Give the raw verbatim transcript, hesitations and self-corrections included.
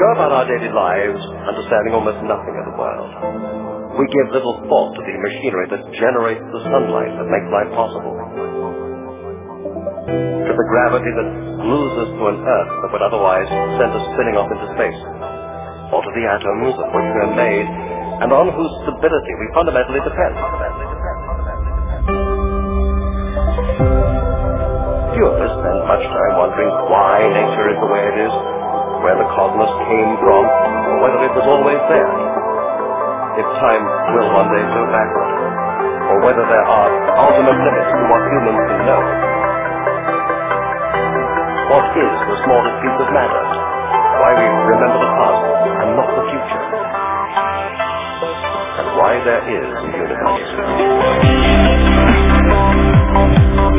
go about our daily lives understanding almost nothing of the world. We give little thought to the machinery that generates the sunlight that makes life possible, to the gravity that glues us to an earth that would otherwise send us spinning off into space, or to the atoms of which we are made and on whose stability we fundamentally depend. Few of us spend much time wondering why nature is the way it is, where the cosmos came from, or whether it was always there, if time will one day go backward, or whether there are ultimate limits to what humans can know. What is the smallest piece of matter? Why we remember the past and not the future? And why there is a universe.